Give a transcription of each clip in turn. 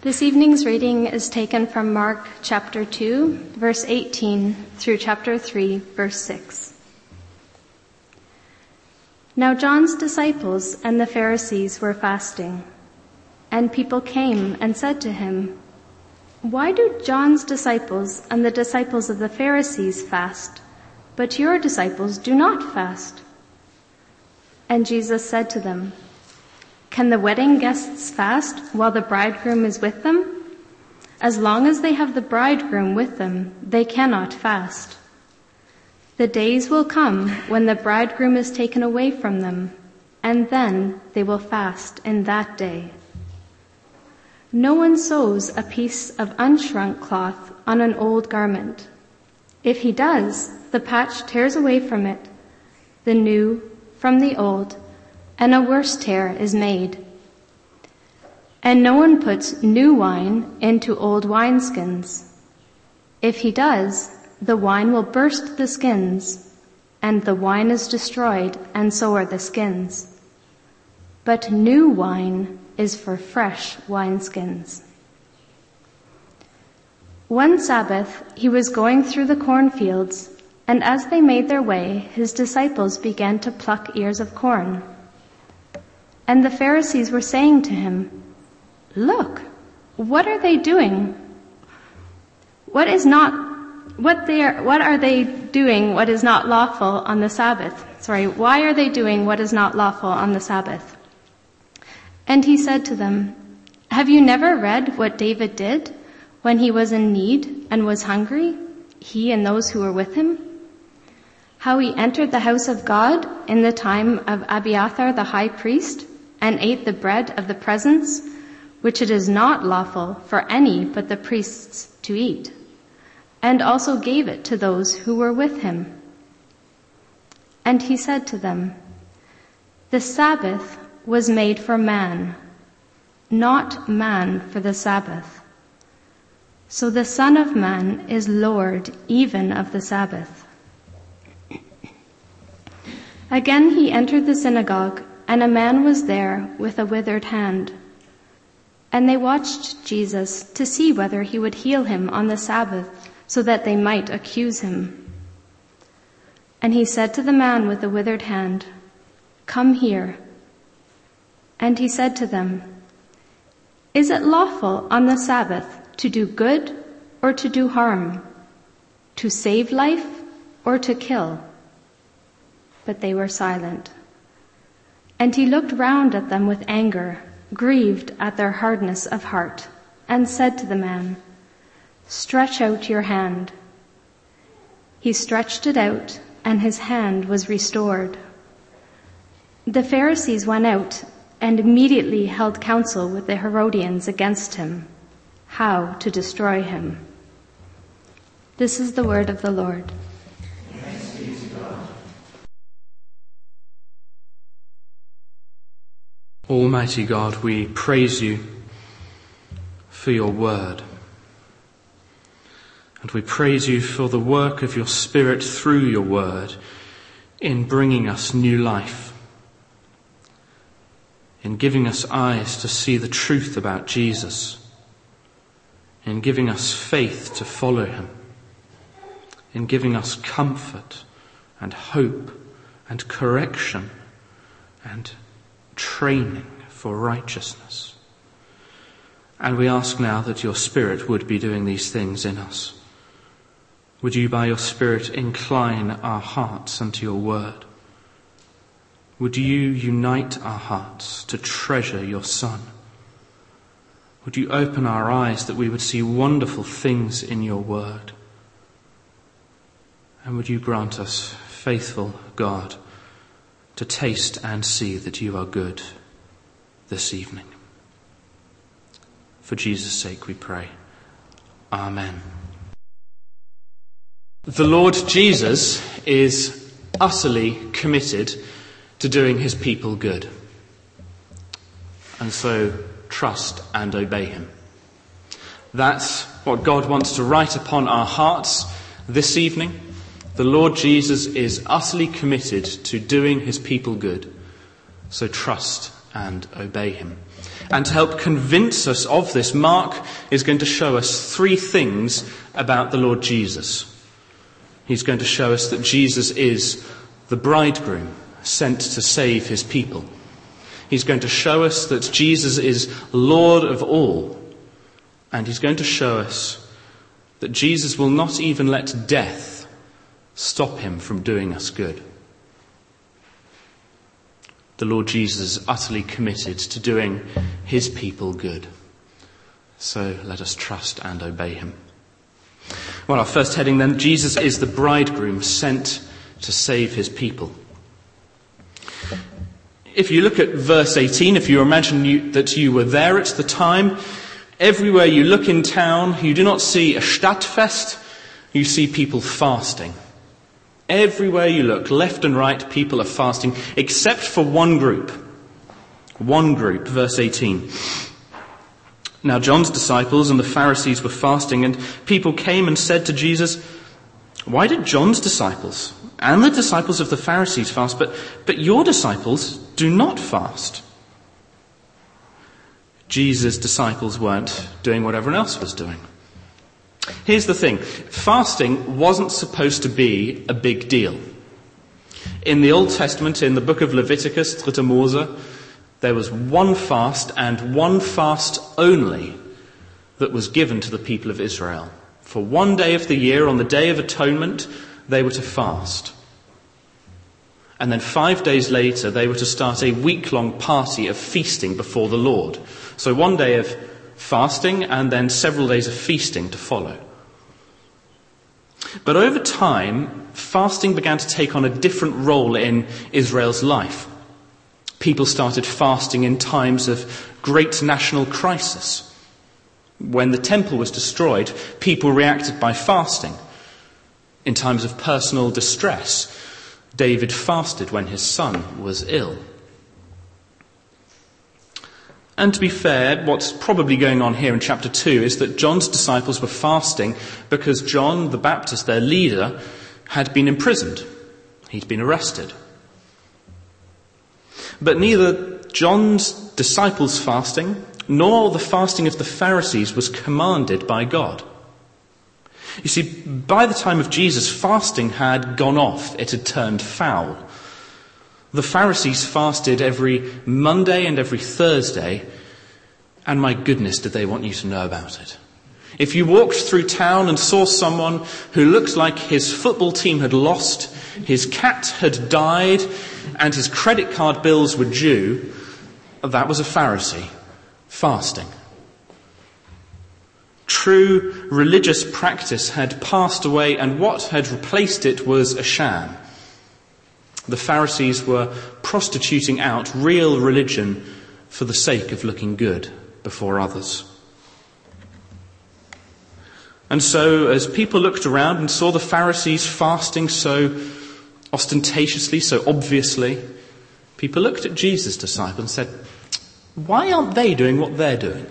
This evening's reading is taken from Mark chapter 2, verse 18 through chapter 3, verse 6. Now John's disciples and the Pharisees were fasting, and people came and said to him, "Why do John's disciples and the disciples of the Pharisees fast, but your disciples do not fast?" And Jesus said to them, "Can the wedding guests fast while the bridegroom is with them? As long as they have the bridegroom with them, they cannot fast. The days will come when the bridegroom is taken away from them, and then they will fast in that day. No one sews a piece of unshrunk cloth on an old garment. If he does, the patch tears away from it, the new from the old, and a worse tear is made. And no one puts new wine into old wineskins. If he does, the wine will burst the skins, and the wine is destroyed, and so are the skins. But new wine is for fresh wineskins." One Sabbath, he was going through the cornfields, and as they made their way, his disciples began to pluck ears of corn. And the Pharisees were saying to him, "Look, what are they doing? What are they doing what is not lawful on the Sabbath? Why are they doing what is not lawful on the Sabbath?" And he said to them, "Have you never read what David did when he was in need and was hungry, he and those who were with him? How he entered the house of God in the time of Abiathar the high priest and ate the bread of the presence, which it is not lawful for any but the priests to eat, and also gave it to those who were with him." And he said to them, "The Sabbath was made for man, not man for the Sabbath. So the Son of Man is Lord even of the Sabbath." Again he entered the synagogue, and a man was there with a withered hand. And they watched Jesus to see whether he would heal him on the Sabbath, so that they might accuse him. And he said to the man with the withered hand, "Come here." And he said to them, "Is it lawful on the Sabbath to do good or to do harm, to save life or to kill?" But they were silent. And he looked round at them with anger, grieved at their hardness of heart, and said to the man, "Stretch out your hand." He stretched it out, and his hand was restored. The Pharisees went out and immediately held counsel with the Herodians against him, how to destroy him. This is the word of the Lord. Thanks be to God. Almighty God, we praise you for your word. And we praise you for the work of your Spirit through your word in bringing us new life, in giving us eyes to see the truth about Jesus, in giving us faith to follow him, in giving us comfort and hope and correction and training for righteousness. And we ask now that your Spirit would be doing these things in us. Would you by your Spirit incline our hearts unto your word? Would you unite our hearts to treasure your Son? Would you open our eyes that we would see wonderful things in your word? And would you grant us, faithful God, to taste and see that you are good this evening. For Jesus' sake we pray. Amen. The Lord Jesus is utterly committed to doing his people good. And so trust and obey him. That's what God wants to write upon our hearts this evening. The Lord Jesus is utterly committed to doing his people good. So trust and obey him. And to help convince us of this, Mark is going to show us three things about the Lord Jesus. He's going to show us that Jesus is the bridegroom sent to save his people. He's going to show us that Jesus is Lord of all. And he's going to show us that Jesus will not even let death stop him from doing us good. The Lord Jesus is utterly committed to doing his people good. So let us trust and obey him. Well, our first heading then, Jesus is the bridegroom sent to save his people. If you look at verse 18, if you imagine that you were there at the time, everywhere you look in town, you do not see a Stadtfest, you see people fasting. Everywhere you look, left and right, people are fasting, except for one group. One group, verse 18. Now John's disciples and the Pharisees were fasting, and people came and said to Jesus, "Why did John's disciples and the disciples of the Pharisees fast, but your disciples do not fast?" Jesus' disciples weren't doing what everyone else was doing. Here's the thing. Fasting wasn't supposed to be a big deal. In the Old Testament, in the book of Leviticus, 3. Mose, there was one fast and one fast only that was given to the people of Israel. For one day of the year, on the Day of Atonement, they were to fast. And then 5 days later, they were to start a week-long party of feasting before the Lord. So one day of fasting and then several days of feasting to follow. But over time, fasting began to take on a different role in Israel's life. People started fasting in times of great national crisis. When the temple was destroyed, people reacted by fasting. In times of personal distress, David fasted when his son was ill. And to be fair, what's probably going on here in chapter 2 is that John's disciples were fasting because John the Baptist, their leader, had been imprisoned. He'd been arrested. But neither John's disciples' fasting nor the fasting of the Pharisees was commanded by God. You see, by the time of Jesus, fasting had gone off. It had turned foul. The Pharisees fasted every Monday and every Thursday, and my goodness, did they want you to know about it. If you walked through town and saw someone who looked like his football team had lost, his cat had died, and his credit card bills were due, that was a Pharisee fasting. True religious practice had passed away, and what had replaced it was a sham. The Pharisees were prostituting out real religion for the sake of looking good before others. And so, as people looked around and saw the Pharisees fasting so ostentatiously, so obviously, people looked at Jesus' disciples and said, "Why aren't they doing what they're doing?"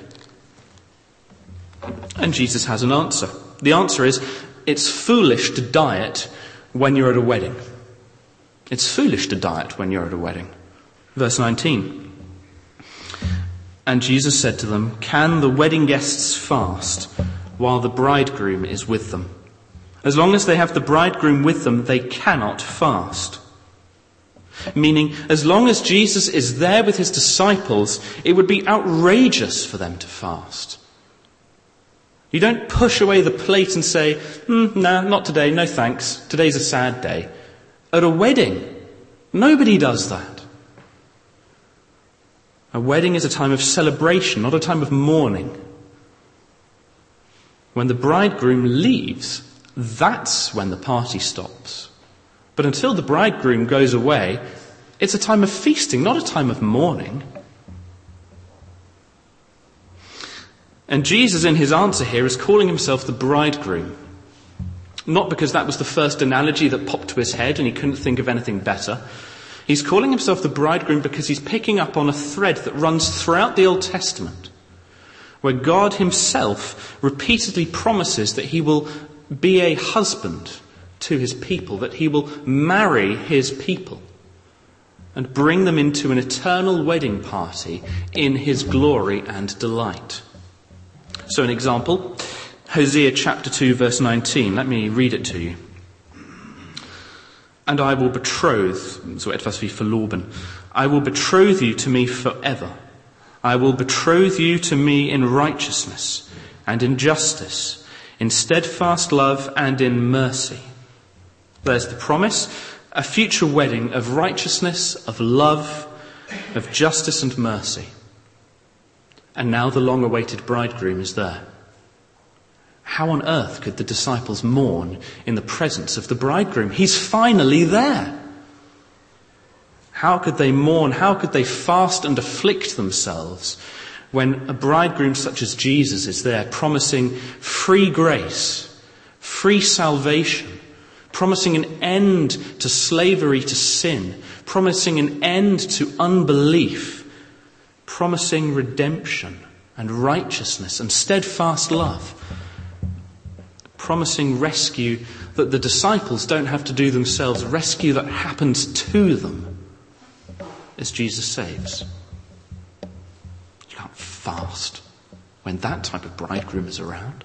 And Jesus has an answer. The answer is, it's foolish to diet when you're at a wedding. It's foolish to diet when you're at a wedding. Verse 19. And Jesus said to them, "Can the wedding guests fast while the bridegroom is with them? As long as they have the bridegroom with them, they cannot fast." Meaning, as long as Jesus is there with his disciples, it would be outrageous for them to fast. You don't push away the plate and say, "Nah, not today, no thanks. Today's a sad day." At a wedding, nobody does that. A wedding is a time of celebration, not a time of mourning. When the bridegroom leaves, that's when the party stops. But until the bridegroom goes away, it's a time of feasting, not a time of mourning. And Jesus, in his answer here, is calling himself the bridegroom. Not because that was the first analogy that popped to his head and he couldn't think of anything better. He's calling himself the bridegroom because he's picking up on a thread that runs throughout the Old Testament, where God himself repeatedly promises that he will be a husband to his people, that he will marry his people. and bring them into an eternal wedding party in his glory and delight. So an example, Hosea chapter 2 verse 19. Let me read it to you. And I will betroth, so etwas wie verloben, I will betroth you to me forever. I will betroth you to me in righteousness and in justice, in steadfast love and in mercy. There's the promise, a future wedding of righteousness, of love, of justice and mercy. And now the long-awaited bridegroom is there. How on earth could the disciples mourn in the presence of the bridegroom? He's finally there. How could they mourn? How could they fast and afflict themselves when a bridegroom such as Jesus is there, promising free grace, free salvation, promising an end to slavery to sin, promising an end to unbelief, promising redemption and righteousness and steadfast love, promising rescue that the disciples don't have to do themselves, rescue that happens to them as Jesus saves. You can't fast when that type of bridegroom is around.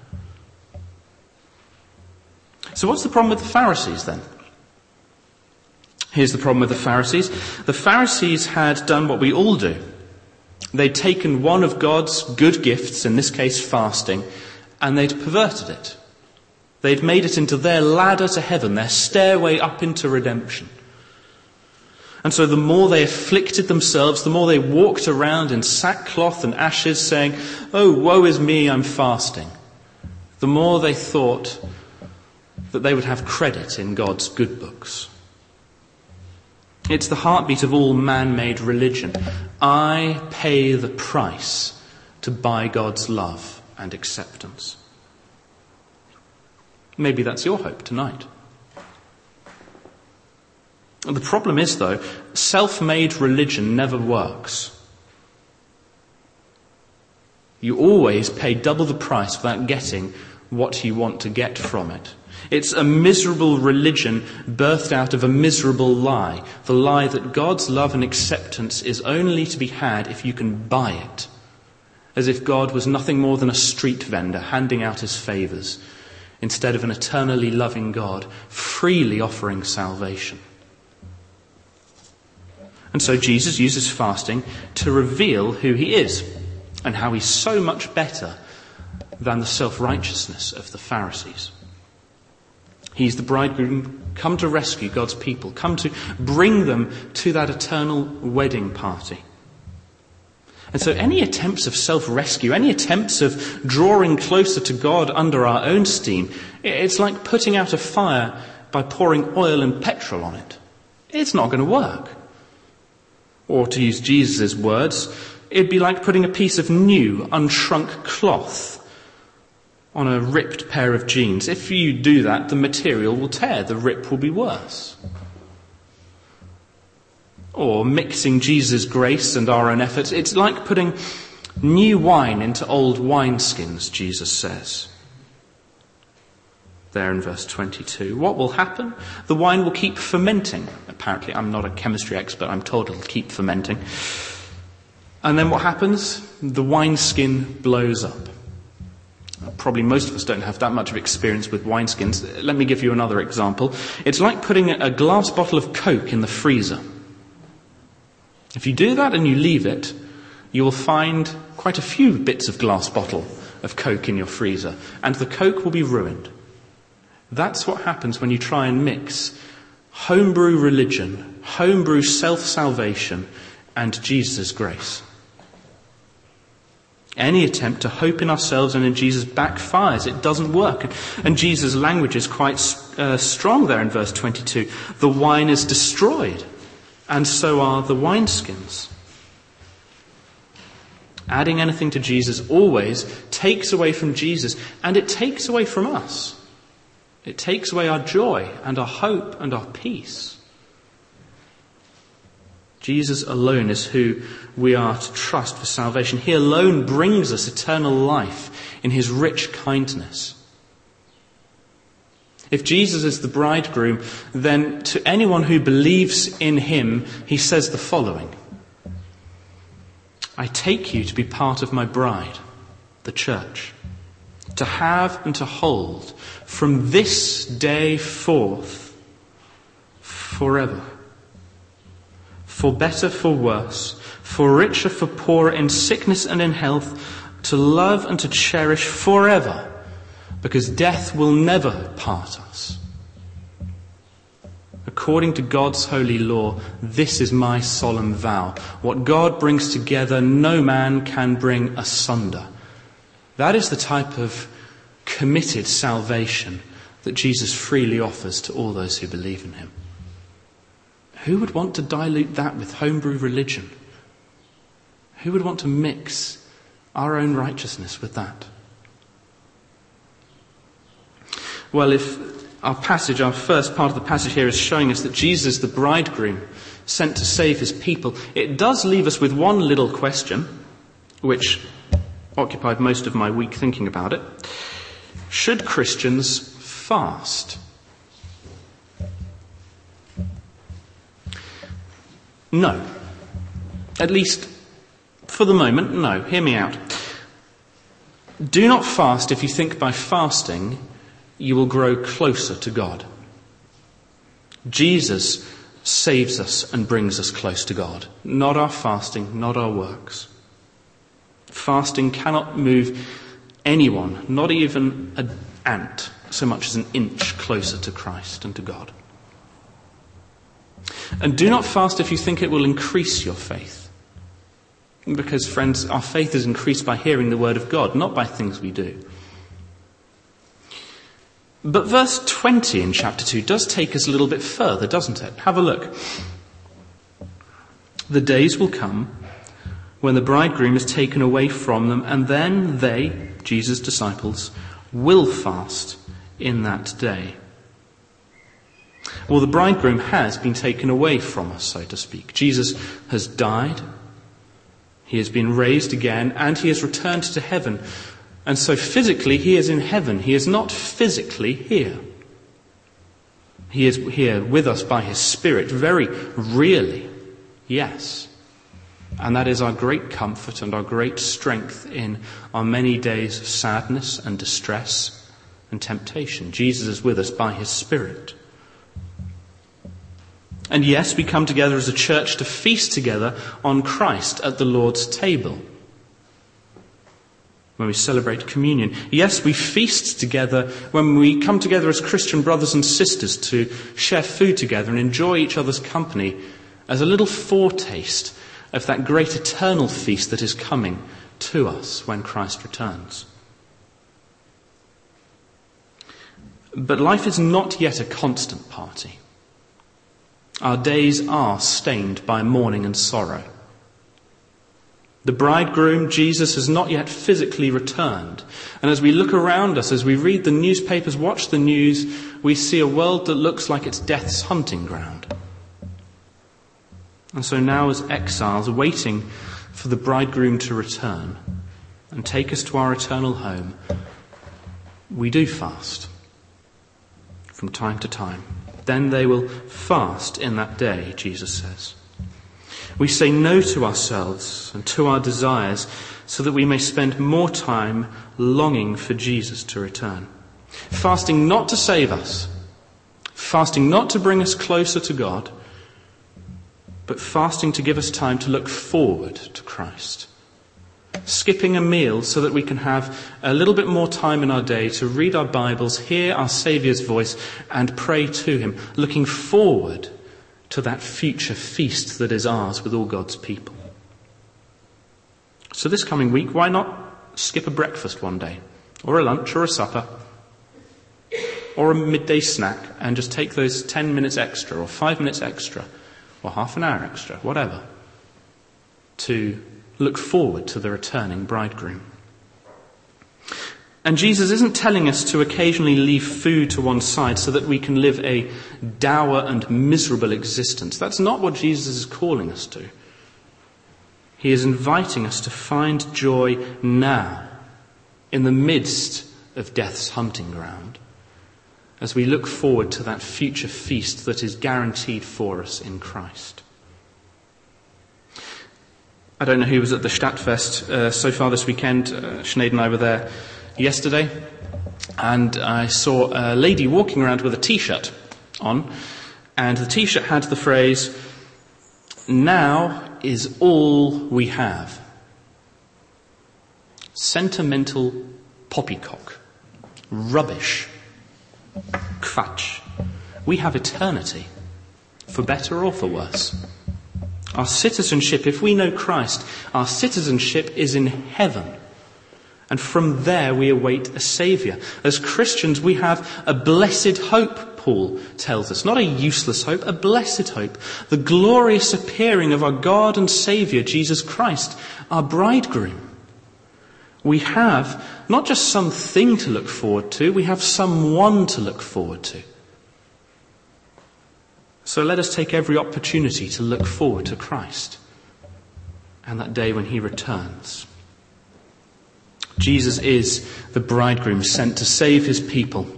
So what's the problem with the Pharisees then? Here's the problem with the Pharisees. The Pharisees had done what we all do. They'd taken one of God's good gifts, in this case fasting, and they'd perverted it. They'd made it into their ladder to heaven, their stairway up into redemption. And so the more they afflicted themselves, the more they walked around in sackcloth and ashes saying, "Oh, woe is me, I'm fasting," the more they thought that they would have credit in God's good books. It's the heartbeat of all man-made religion. I pay the price to buy God's love and acceptance. Maybe that's your hope tonight. The problem is, though, self-made religion never works. You always pay double the price without getting what you want to get from it. It's a miserable religion birthed out of a miserable lie. The lie that God's love and acceptance is only to be had if you can buy it. As if God was nothing more than a street vendor handing out his favours, instead of an eternally loving God freely offering salvation. And so Jesus uses fasting to reveal who he is and how he's so much better than the self-righteousness of the Pharisees. He's the bridegroom come to rescue God's people, come to bring them to that eternal wedding party. And so any attempts of self-rescue, any attempts of drawing closer to God under our own steam, it's like putting out a fire by pouring oil and petrol on it. It's not going to work. Or to use Jesus' words, it'd be like putting a piece of new, unshrunk cloth on a ripped pair of jeans. If you do that, the material will tear, the rip will be worse. Or mixing Jesus' grace and our own efforts, it's like putting new wine into old wineskins, Jesus says. There in verse 22. What will happen? The wine will keep fermenting. Apparently, I'm not a chemistry expert, I'm told it'll keep fermenting. And then what happens? The wineskin blows up. Probably most of us don't have that much of experience with wineskins. Let me give you another example. It's like putting a glass bottle of Coke in the freezer. If you do that and you leave it, you will find quite a few bits of glass bottle of Coke in your freezer, and the Coke will be ruined. That's what happens when you try and mix homebrew religion, homebrew self-salvation, and Jesus' grace. Any attempt to hope in ourselves and in Jesus backfires. It doesn't work. And Jesus' language is quite strong there in verse 22. The wine is destroyed, and so are the wineskins. Adding anything to Jesus always takes away from Jesus, and it takes away from us. It takes away our joy and our hope and our peace. Jesus alone is who we are to trust for salvation. He alone brings us eternal life in his rich kindness. If Jesus is the bridegroom, then to anyone who believes in him, he says the following: I take you to be part of my bride, the church, to have and to hold from this day forth forever. For better, for worse, for richer, for poorer, in sickness and in health, to love and to cherish forever, because death will never part us. According to God's holy law, this is my solemn vow. What God brings together, no man can bring asunder. That is the type of committed salvation that Jesus freely offers to all those who believe in him. Who would want to dilute that with homebrew religion? Who would want to mix our own righteousness with that? Well, if our first part of the passage here is showing us that Jesus, the bridegroom, sent to save his people, it does leave us with one little question, which occupied most of my week thinking about it. Should Christians fast? No. At least for the moment, no. Hear me out. Do not fast if you think by fasting you will grow closer to God. Jesus saves us and brings us close to God. Not our fasting, not our works. Fasting cannot move anyone, not even an ant, so much as an inch closer to Christ and to God. And do not fast if you think it will increase your faith. Because, friends, our faith is increased by hearing the word of God, not by things we do. But verse 20 in chapter 2 does take us a little bit further, doesn't it? Have a look. The days will come when the bridegroom is taken away from them, and then they, Jesus' disciples, will fast in that day. Well, the bridegroom has been taken away from us, so to speak. Jesus has died, he has been raised again, and he has returned to heaven. And so physically he is in heaven. He is not physically here. He is here with us by his Spirit, very really, yes. And that is our great comfort and our great strength in our many days of sadness and distress and temptation. Jesus is with us by his Spirit. And yes, we come together as a church to feast together on Christ at the Lord's table when we celebrate communion. Yes, we feast together when we come together as Christian brothers and sisters to share food together and enjoy each other's company as a little foretaste of that great eternal feast that is coming to us when Christ returns. But life is not yet a constant party. Our days are stained by mourning and sorrow. The bridegroom, Jesus, has not yet physically returned. And as we look around us, as we read the newspapers, watch the news, we see a world that looks like it's death's hunting ground. And so now, as exiles waiting for the bridegroom to return and take us to our eternal home, we do fast from time to time. Then they will fast in that day, Jesus says. We say no to ourselves and to our desires so that we may spend more time longing for Jesus to return. Fasting not to save us, fasting not to bring us closer to God, but fasting to give us time to look forward to Christ. Skipping a meal so that we can have a little bit more time in our day to read our Bibles, hear our Saviour's voice and pray to him, looking forward to that future feast that is ours with all God's people. So this coming week, why not skip a breakfast one day, or a lunch, or a supper, or a midday snack, and just take those 10 minutes extra, or 5 minutes extra, or half an hour extra, whatever, to look forward to the returning bridegroom. And Jesus isn't telling us to occasionally leave food to one side so that we can live a dour and miserable existence. That's not what Jesus is calling us to. He is inviting us to find joy now, in the midst of death's hunting ground, as we look forward to that future feast that is guaranteed for us in Christ. I don't know who was at the Stadtfest so far this weekend. Sinead and I were there yesterday, and I saw a lady walking around with a T-shirt on, and the T-shirt had the phrase, "Now is all we have." Sentimental poppycock. Rubbish. Quatsch. We have eternity, for better or for worse. Our citizenship, if we know Christ, our citizenship is in heaven. And from there we await a Saviour. As Christians we have a blessed hope, Paul tells us. Not a useless hope, a blessed hope. The glorious appearing of our God and Saviour, Jesus Christ, our bridegroom. We have not just something to look forward to, we have someone to look forward to. So let us take every opportunity to look forward to Christ and that day when he returns. Jesus is the bridegroom sent to save his people.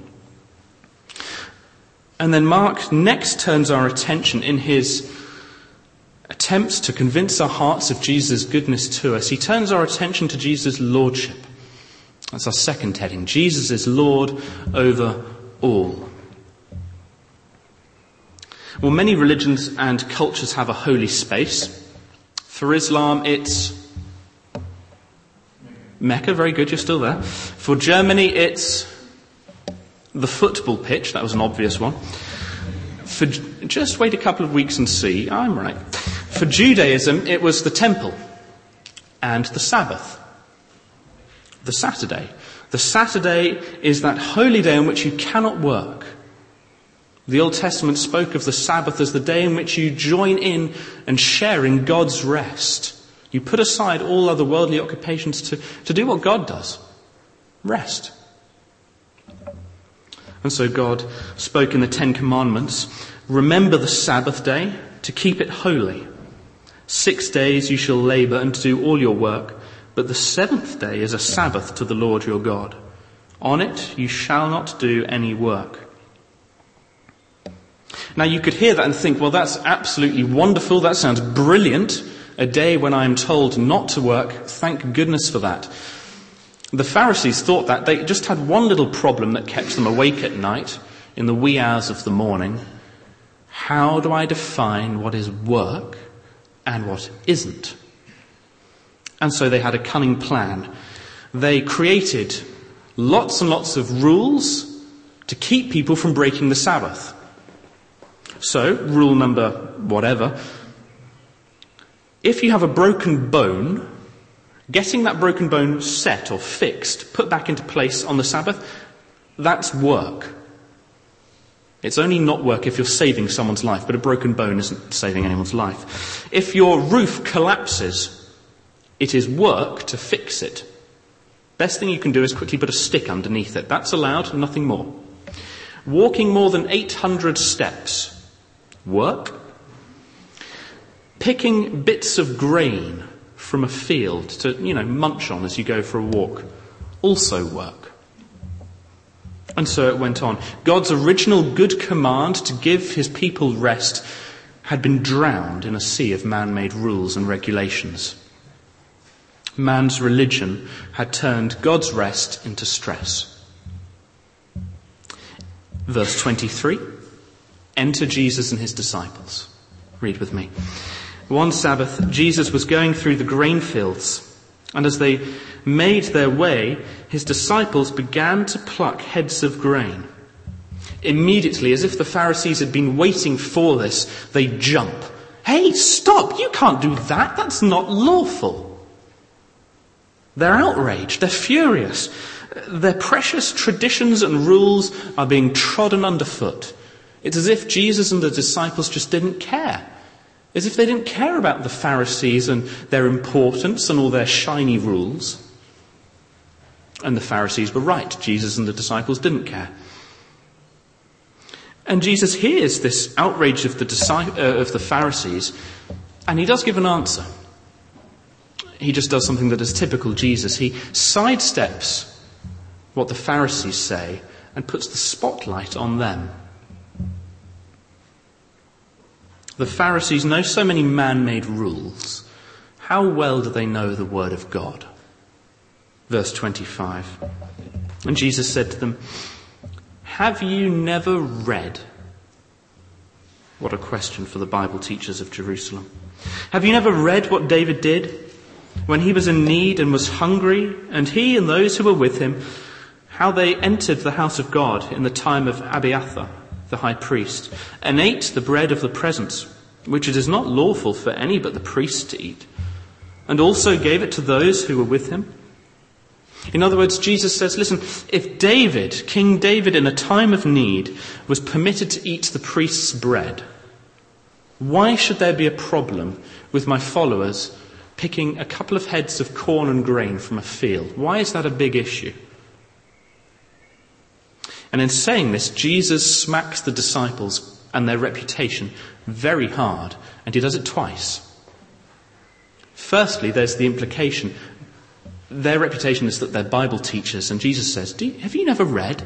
And then Mark next turns our attention in his attempts to convince our hearts of Jesus' goodness to us. He turns our attention to Jesus' lordship. That's our second heading. Jesus is Lord over all. Well, many religions and cultures have a holy space. For Islam, it's Mecca. Very good, you're still there. For Germany, it's the football pitch. That was an obvious one. Just wait a couple of weeks and see. I'm right. For Judaism, it was the temple and the Sabbath. The Saturday. The Saturday is that holy day on which you cannot work. The Old Testament spoke of the Sabbath as the day in which you join in and share in God's rest. You put aside all other worldly occupations to do what God does. Rest. And so God spoke in the Ten Commandments, remember the Sabbath day to keep it holy. 6 days you shall labour and do all your work, but the seventh day is a Sabbath to the Lord your God. On it you shall not do any work. Now you could hear that and think, well, that's absolutely wonderful. That sounds brilliant. A day when I am told not to work. Thank goodness for that. The Pharisees thought that. They just had one little problem that kept them awake at night in the wee hours of the morning. How do I define what is work and what isn't? And so they had a cunning plan. They created lots and lots of rules to keep people from breaking the Sabbath. So, rule number whatever, if you have a broken bone, getting that broken bone set or fixed, put back into place on the Sabbath, that's work. It's only not work if you're saving someone's life, but a broken bone isn't saving anyone's life. If your roof collapses, it is work to fix it. Best thing you can do is quickly put a stick underneath it. That's allowed, nothing more. Walking more than 800 steps. Work. Picking bits of grain from a field to, munch on as you go for a walk. Also work. And so it went on. God's original good command to give his people rest had been drowned in a sea of man-made rules and regulations. Man's religion had turned God's rest into stress. Verse 23. Enter Jesus and his disciples. Read with me. One Sabbath, Jesus was going through the grain fields, and as they made their way, his disciples began to pluck heads of grain. Immediately, as if the Pharisees had been waiting for this, they jump. Hey, stop! You can't do that! That's not lawful! They're outraged. They're furious. Their precious traditions and rules are being trodden underfoot. It's as if Jesus and the disciples just didn't care. As if they didn't care about the Pharisees and their importance and all their shiny rules. And the Pharisees were right. Jesus and the disciples didn't care. And Jesus hears this outrage of the Pharisees, and he does give an answer. He just does something that is typical Jesus. He sidesteps what the Pharisees say and puts the spotlight on them. The Pharisees know so many man-made rules. How well do they know the word of God? Verse 25. And Jesus said to them, "Have you never read?" What a question for the Bible teachers of Jerusalem. "Have you never read what David did when he was in need and was hungry, and he and those who were with him, how they entered the house of God in the time of Abiathar, the high priest, and ate the bread of the presence, which it is not lawful for any but the priest to eat, and also gave it to those who were with him?" In other words, Jesus says, listen, if David, King David in a time of need, was permitted to eat the priest's bread, why should there be a problem with my followers picking a couple of heads of corn and grain from a field? Why is that a big issue? And in saying this, Jesus smacks the disciples and their reputation very hard, and he does it twice. Firstly, there's the implication. Their reputation is that they're Bible teachers, and Jesus says, have you never read?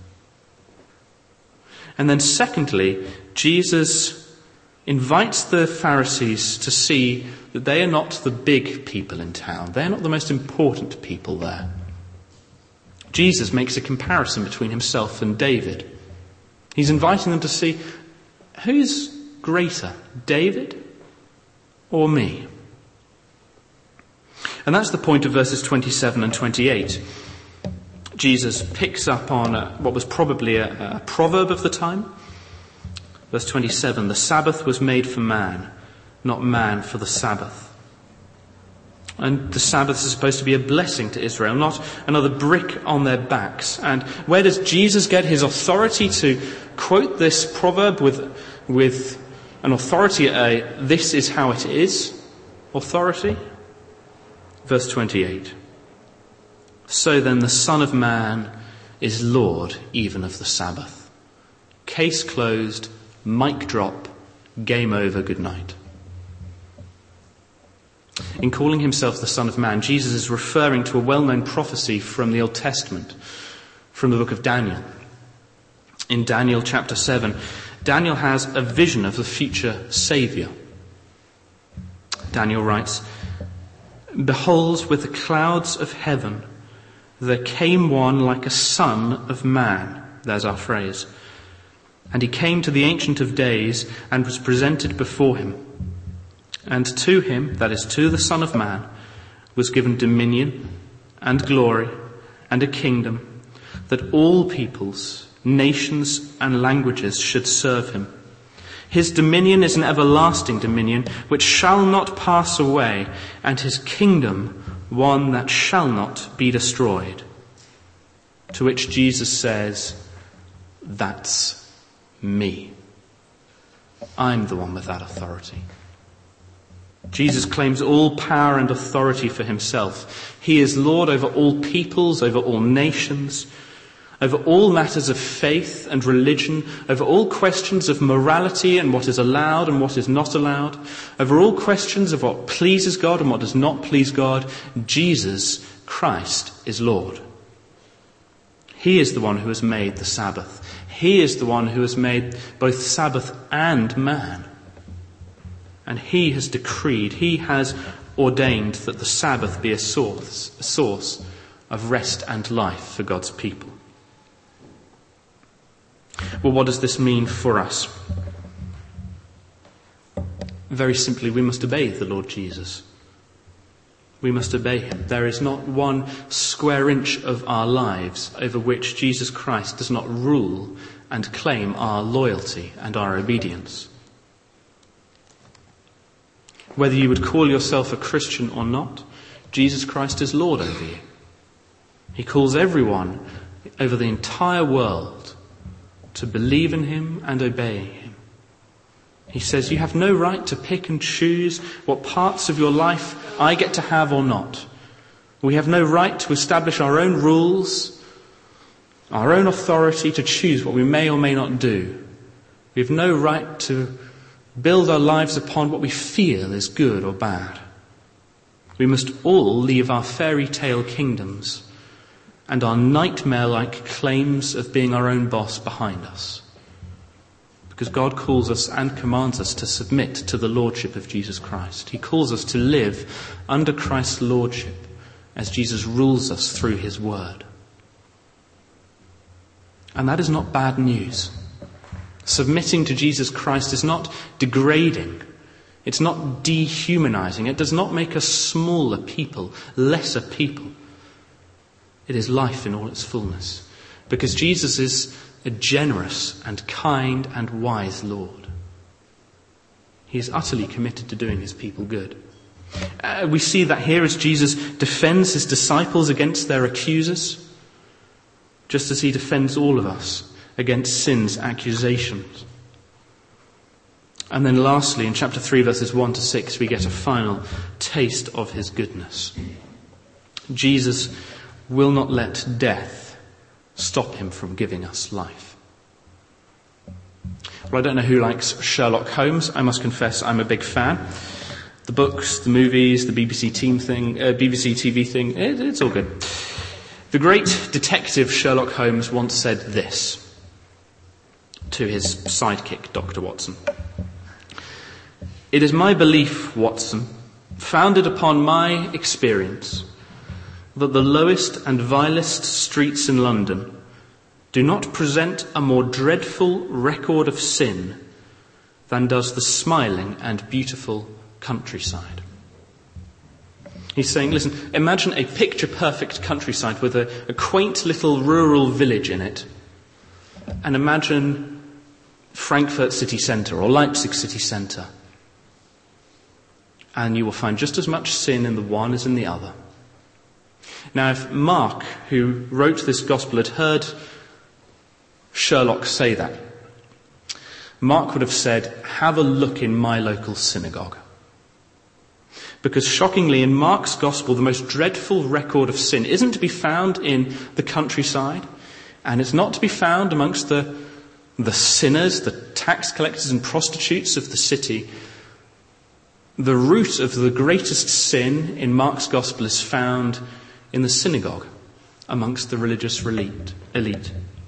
And then secondly, Jesus invites the Pharisees to see that they are not the big people in town. They're not the most important people there. Jesus makes a comparison between himself and David. He's inviting them to see, who's greater, David or me? And that's the point of verses 27 and 28. Jesus picks up on what was probably a proverb of the time. Verse 27, "The Sabbath was made for man, not man for the Sabbath." And the Sabbath is supposed to be a blessing to Israel, not another brick on their backs. And where does Jesus get his authority to quote this proverb with an authority, this is how it is authority? Verse 28. "So then the Son of Man is Lord even of the Sabbath." Case closed, mic drop, game over, good night. In calling himself the Son of Man, Jesus is referring to a well-known prophecy from the Old Testament, from the book of Daniel. In Daniel chapter 7, Daniel has a vision of the future Saviour. Daniel writes, "Behold, with the clouds of heaven, there came one like a son of man." There's our phrase. "And he came to the Ancient of Days and was presented before him. And to him," that is to the Son of Man, "was given dominion and glory and a kingdom, that all peoples, nations and languages should serve him. His dominion is an everlasting dominion which shall not pass away, and his kingdom one that shall not be destroyed." To which Jesus says, "That's me. I'm the one with that authority." Jesus claims all power and authority for himself. He is Lord over all peoples, over all nations, over all matters of faith and religion, over all questions of morality and what is allowed and what is not allowed, over all questions of what pleases God and what does not please God. Jesus Christ is Lord. He is the one who has made the Sabbath. He is the one who has made both Sabbath and man. And he has decreed, he has ordained that the Sabbath be a source of rest and life for God's people. Well, what does this mean for us? Very simply, we must obey the Lord Jesus. We must obey him. There is not one square inch of our lives over which Jesus Christ does not rule and claim our loyalty and our obedience. Whether you would call yourself a Christian or not, Jesus Christ is Lord over you. He calls everyone over the entire world to believe in him and obey him. He says you have no right to pick and choose what parts of your life I get to have or not. We have no right to establish our own rules, our own authority to choose what we may or may not do. We have no right to build our lives upon what we feel is good or bad. We must all leave our fairy tale kingdoms and our nightmare-like claims of being our own boss behind us. Because God calls us and commands us to submit to the lordship of Jesus Christ. He calls us to live under Christ's lordship as Jesus rules us through his word. And that is not bad news. Submitting to Jesus Christ is not degrading. It's not dehumanizing. It does not make us smaller people, lesser people. It is life in all its fullness. Because Jesus is a generous and kind and wise Lord. He is utterly committed to doing his people good. We see that here as Jesus defends his disciples against their accusers, just as he defends all of us against sin's accusations. And then lastly, in chapter 3, verses 1 to 6, we get a final taste of his goodness. Jesus will not let death stop him from giving us life. Well, I don't know who likes Sherlock Holmes. I must confess I'm a big fan. The books, the movies, the BBC TV thing, it's all good. The great detective Sherlock Holmes once said this to his sidekick, Dr. Watson. "It is my belief, Watson, founded upon my experience, that the lowest and vilest streets in London do not present a more dreadful record of sin than does the smiling and beautiful countryside." He's saying, listen, imagine a picture-perfect countryside with a quaint little rural village in it, and imagine Frankfurt city centre or Leipzig city centre. And you will find just as much sin in the one as in the other. Now, if Mark, who wrote this gospel, had heard Sherlock say that, Mark would have said, have a look in my local synagogue. Because shockingly, in Mark's gospel, the most dreadful record of sin isn't to be found in the countryside, and it's not to be found amongst the sinners, the tax collectors and prostitutes of the city. The root of the greatest sin in Mark's gospel is found in the synagogue, amongst the religious elite.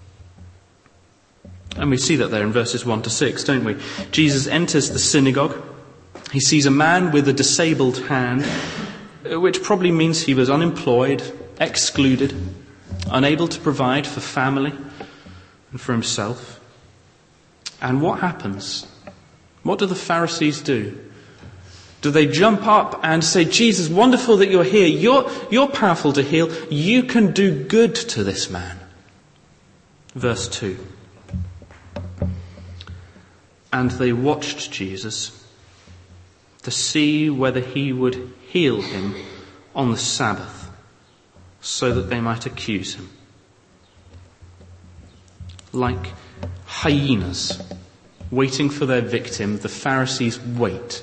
And we see that there in verses 1 to 6, don't we? Jesus enters the synagogue. He sees a man with a disabled hand, which probably means he was unemployed, excluded, unable to provide for family and for himself. And what happens? What do the Pharisees do? Do they jump up and say, Jesus, wonderful that you're here. You're powerful to heal. You can do good to this man. Verse 2. And they watched Jesus to see whether he would heal him on the Sabbath, so that they might accuse him. Like hyenas waiting for their victim, the Pharisees wait.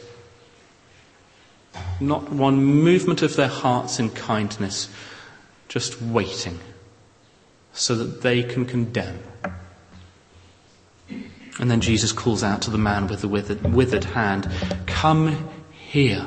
Not one movement of their hearts in kindness, just waiting so that they can condemn. And then Jesus calls out to the man with the withered hand, come here.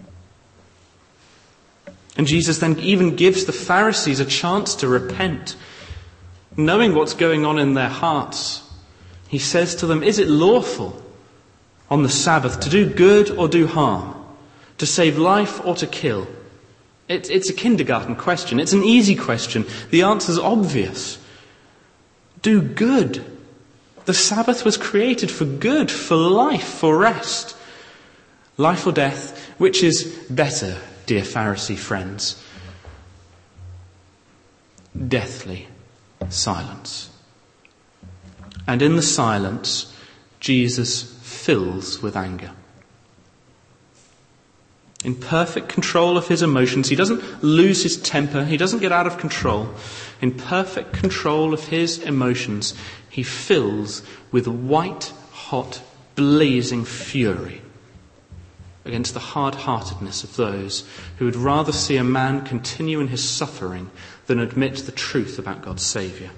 And Jesus then even gives the Pharisees a chance to repent. Knowing what's going on in their hearts, he says to them, is it lawful on the Sabbath to do good or do harm? To save life or to kill? It's a kindergarten question. It's an easy question. The answer's obvious. Do good. The Sabbath was created for good, for life, for rest. Life or death, which is better, dear Pharisee friends? Deathly silence. And in the silence, Jesus fills with anger. In perfect control of his emotions, he doesn't lose his temper, he doesn't get out of control. In perfect control of his emotions, he fills with white, hot, blazing fury against the hard-heartedness of those who would rather see a man continue in his suffering than admit the truth about God's Saviour.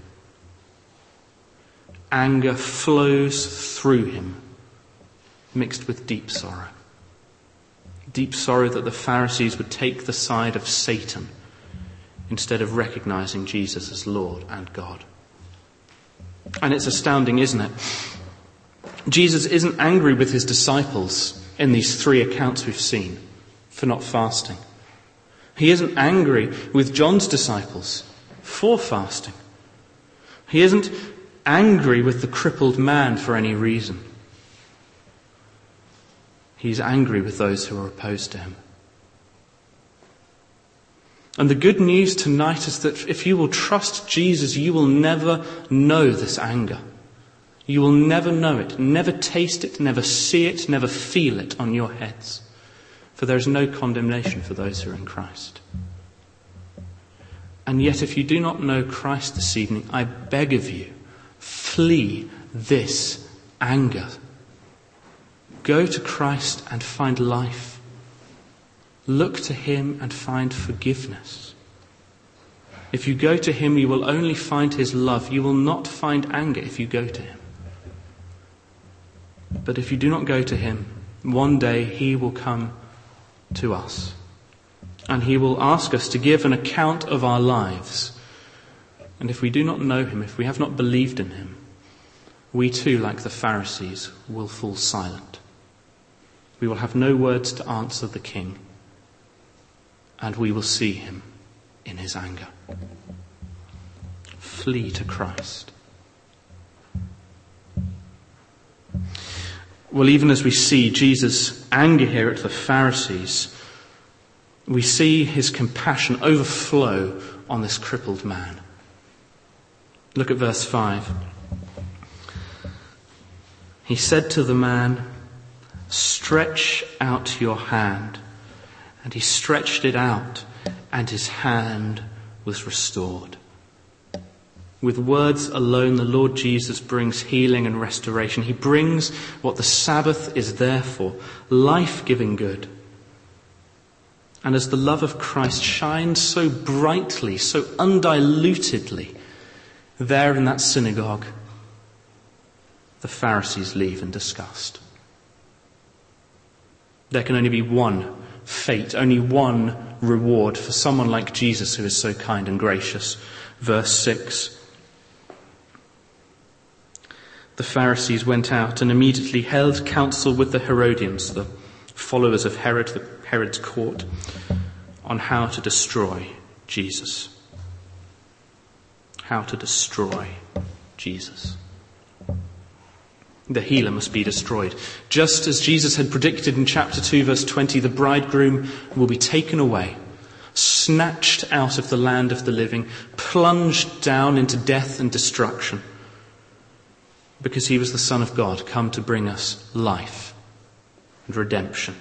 Anger flows through him, mixed with deep sorrow. Deep sorrow that the Pharisees would take the side of Satan instead of recognizing Jesus as Lord and God. And it's astounding, isn't it? Jesus isn't angry with his disciples in these 3 accounts we've seen for not fasting. He isn't angry with John's disciples for fasting. He isn't angry with the crippled man for any reason. He's angry with those who are opposed to him. And the good news tonight is that if you will trust Jesus, you will never know this anger. You will never know it, never taste it, never see it, never feel it on your heads. For there is no condemnation for those who are in Christ. And yet if you do not know Christ this evening, I beg of you, flee this anger. Go to Christ and find life. Look to him and find forgiveness. If you go to him, you will only find his love. You will not find anger if you go to him. But if you do not go to him, one day he will come to us. And he will ask us to give an account of our lives. And if we do not know him, if we have not believed in him, we too, like the Pharisees, will fall silent. We will have no words to answer the king. And we will see him in his anger. Flee to Christ. Well, even as we see Jesus' anger here at the Pharisees, we see his compassion overflow on this crippled man. Look at verse 5. He said to the man, "Stretch out your hand." And he stretched it out, and his hand was restored. With words alone, the Lord Jesus brings healing and restoration. He brings what the Sabbath is there for, life-giving good. And as the love of Christ shines so brightly, so undilutedly, there in that synagogue, the Pharisees leave in disgust. There can only be one fate, only one reward for someone like Jesus who is so kind and gracious. Verse 6. The Pharisees went out and immediately held counsel with the Herodians, the followers of Herod, Herod's court, on how to destroy Jesus. How to destroy Jesus. The healer must be destroyed. Just as Jesus had predicted in chapter 2, verse 20, the bridegroom will be taken away, snatched out of the land of the living, plunged down into death and destruction, because he was the Son of God, come to bring us life and redemption.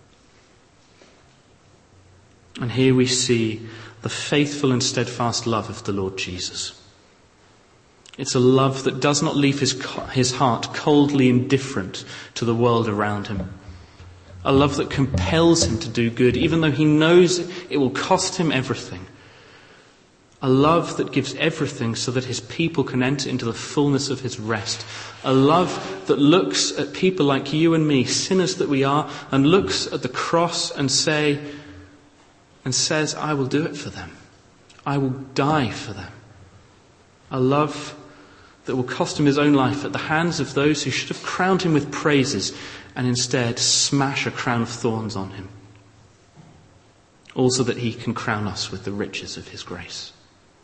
And here we see the faithful and steadfast love of the Lord Jesus. It's a love that does not leave his heart coldly indifferent to the world around him. A love that compels him to do good, even though he knows it will cost him everything. A love that gives everything so that his people can enter into the fullness of his rest. A love that looks at people like you and me, sinners that we are, and looks at the cross and says, I will do it for them. I will die for them. A love that will cost him his own life at the hands of those who should have crowned him with praises and instead smash a crown of thorns on him. Also that he can crown us with the riches of his grace.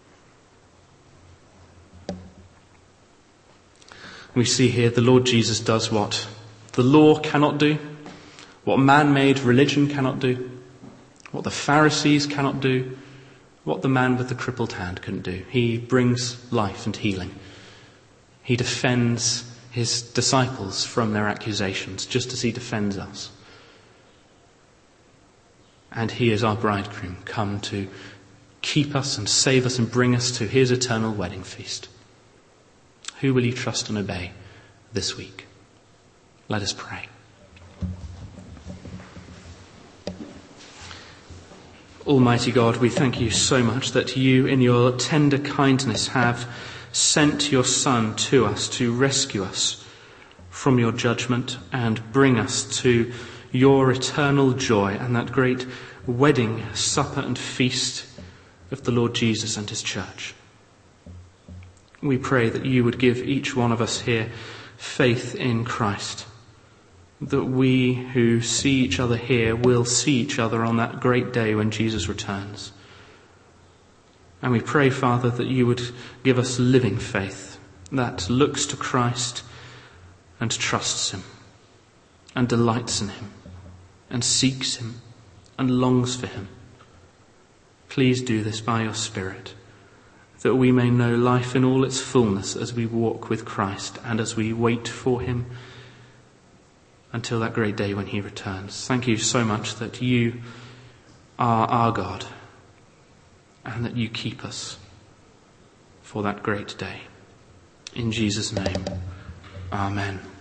We see here the Lord Jesus does what the law cannot do, what man-made religion cannot do, what the Pharisees cannot do, what the man with the crippled hand couldn't do. He brings life and healing. He defends his disciples from their accusations, just as he defends us. And he is our bridegroom, come to keep us and save us and bring us to his eternal wedding feast. Who will you trust and obey this week? Let us pray. Almighty God, we thank you so much that you, in your tender kindness, have sent your Son to us to rescue us from your judgment and bring us to your eternal joy and that great wedding supper and feast of the Lord Jesus and his church. We pray that you would give each one of us here faith in Christ, that we who see each other here will see each other on that great day when Jesus returns. And we pray, Father, that you would give us living faith that looks to Christ and trusts him and delights in him and seeks him and longs for him. Please do this by your Spirit, that we may know life in all its fullness as we walk with Christ and as we wait for him until that great day when he returns. Thank you so much that you are our God and that you keep us for that great day. In Jesus' name, amen.